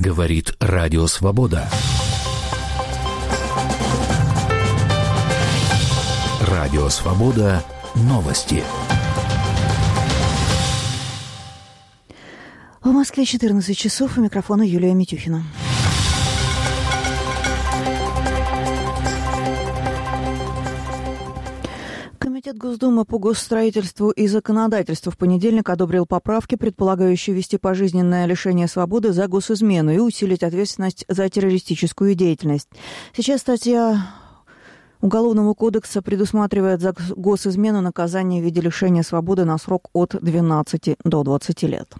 Говорит Радио Свобода. Радио Свобода. Новости. В Москве 14 часов. У микрофона Юлия Митюхина. Комитет Госдумы по госстроительству и законодательству в понедельник одобрил поправки, предполагающие ввести пожизненное лишение свободы за госизмену и усилить ответственность за террористическую деятельность. Сейчас статья Уголовного кодекса предусматривает за госизмену наказание в виде лишения свободы на срок от 12 до 20 лет.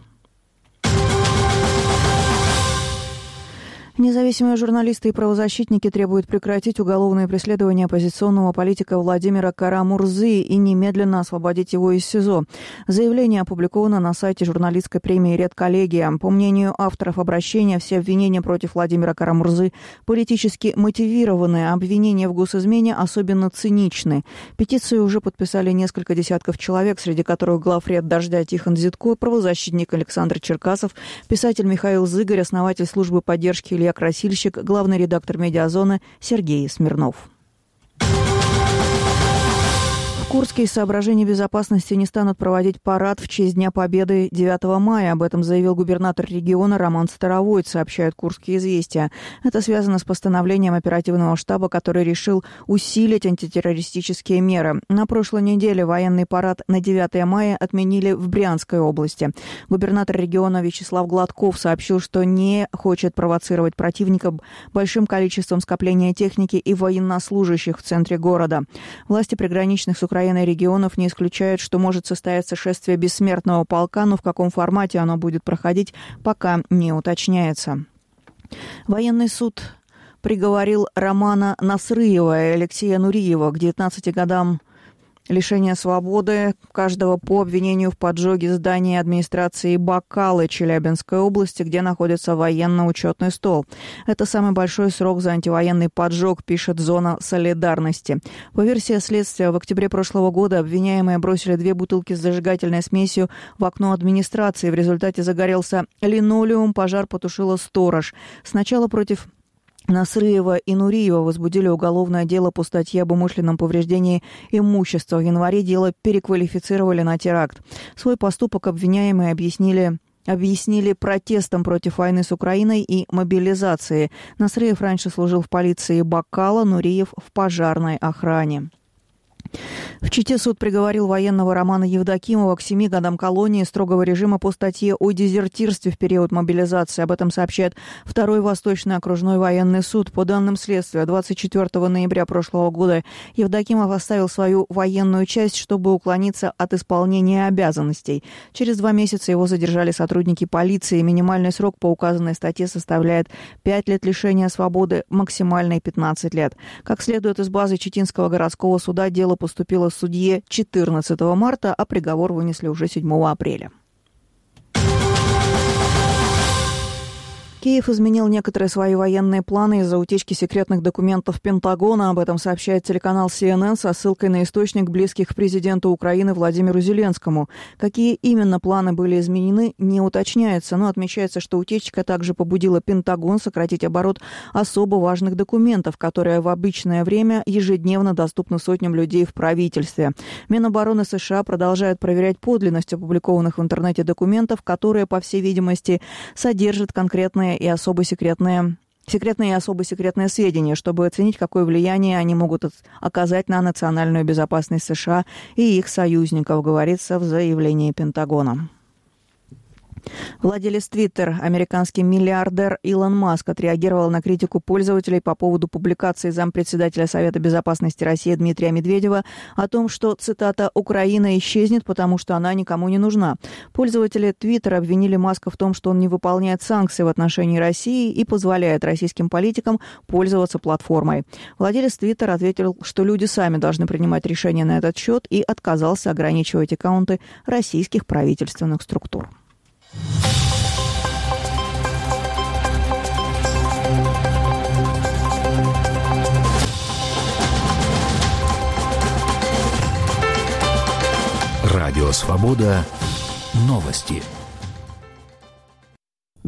Независимые журналисты и правозащитники требуют прекратить уголовное преследование оппозиционного политика Владимира Кара-Мурзы и немедленно освободить его из СИЗО. Заявление опубликовано на сайте журналистской премии «Редколлегия». По мнению авторов обращения, все обвинения против Владимира Кара-Мурзы политически мотивированы, а обвинения в госизмене особенно циничны. Петицию уже подписали несколько десятков человек, среди которых главред «Дождя» Тихон Зитко, правозащитник Александр Черкасов, писатель Михаил Зыгорь, основатель службы поддержки Илья Красильщик, главный редактор «Медиазоны» Сергей Смирнов. В Курске из соображений безопасности не станут проводить парад в честь Дня Победы 9 мая. Об этом заявил губернатор региона Роман Старовойт, сообщают «Курские известия». Это связано с постановлением оперативного штаба, который решил усилить антитеррористические меры. На прошлой неделе военный парад на 9 мая отменили в Брянской области. Губернатор региона Вячеслав Гладков сообщил, что не хочет провоцировать противника большим количеством скопления техники и военнослужащих в центре города. Власти приграничных с Украиной регионов не исключают, что может состояться шествие бессмертного полка, но в каком формате оно будет проходить, пока не уточняется. Военный суд приговорил Романа Насрыева и Алексея Нуриева к 19 годам лишения свободы, каждого по обвинению в поджоге здания администрации Бакалы Челябинской области, где находится военно-учетный стол. Это самый большой срок за антивоенный поджог, пишет «Зона солидарности». По версии следствия, в октябре прошлого года обвиняемые бросили 2 бутылки с зажигательной смесью в окно администрации. В результате загорелся линолеум, пожар потушила сторож. Сначала против Насрыева и Нуриева возбудили уголовное дело по статье об умышленном повреждении имущества. В январе дело переквалифицировали на теракт. Свой поступок обвиняемые объяснили протестом против войны с Украиной и мобилизации. Насрыев раньше служил в полиции Бакала, Нуриев в пожарной охране. В Чите суд приговорил военного Романа Евдокимова к 7 годам колонии строгого режима по статье о дезертирстве в период мобилизации. Об этом сообщает 2-й Восточный окружной военный суд. По данным следствия, 24 ноября прошлого года Евдокимов оставил свою военную часть, чтобы уклониться от исполнения обязанностей. Через 2 месяца его задержали сотрудники полиции. Минимальный срок по указанной статье составляет 5 лет лишения свободы, максимальный 15 лет. Как следует из базы Читинского городского суда, дело поступило судье 14 марта, а приговор вынесли уже 7 апреля. Киев изменил некоторые свои военные планы из-за утечки секретных документов Пентагона. Об этом сообщает телеканал CNN со ссылкой на источник, близких к президенту Украины Владимиру Зеленскому. Какие именно планы были изменены, не уточняется, но отмечается, что утечка также побудила Пентагон сократить оборот особо важных документов, которые в обычное время ежедневно доступны сотням людей в правительстве. Минобороны США продолжает проверять подлинность опубликованных в интернете документов, которые, по всей видимости, содержат конкретные и особо секретные и особо секретные сведения, чтобы оценить, какое влияние они могут оказать на национальную безопасность США и их союзников, говорится в заявлении Пентагона. Владелец Twitter, американский миллиардер Илон Маск, отреагировал на критику пользователей по поводу публикации зампредседателя Совета безопасности России Дмитрия Медведева о том, что, цитата, «Украина исчезнет, потому что она никому не нужна». Пользователи Twitter обвинили Маска в том, что он не выполняет санкции в отношении России и позволяет российским политикам пользоваться платформой. Владелец Twitter ответил, что люди сами должны принимать решения на этот счет, и отказался ограничивать аккаунты российских правительственных структур. Радио Свобода. Новости.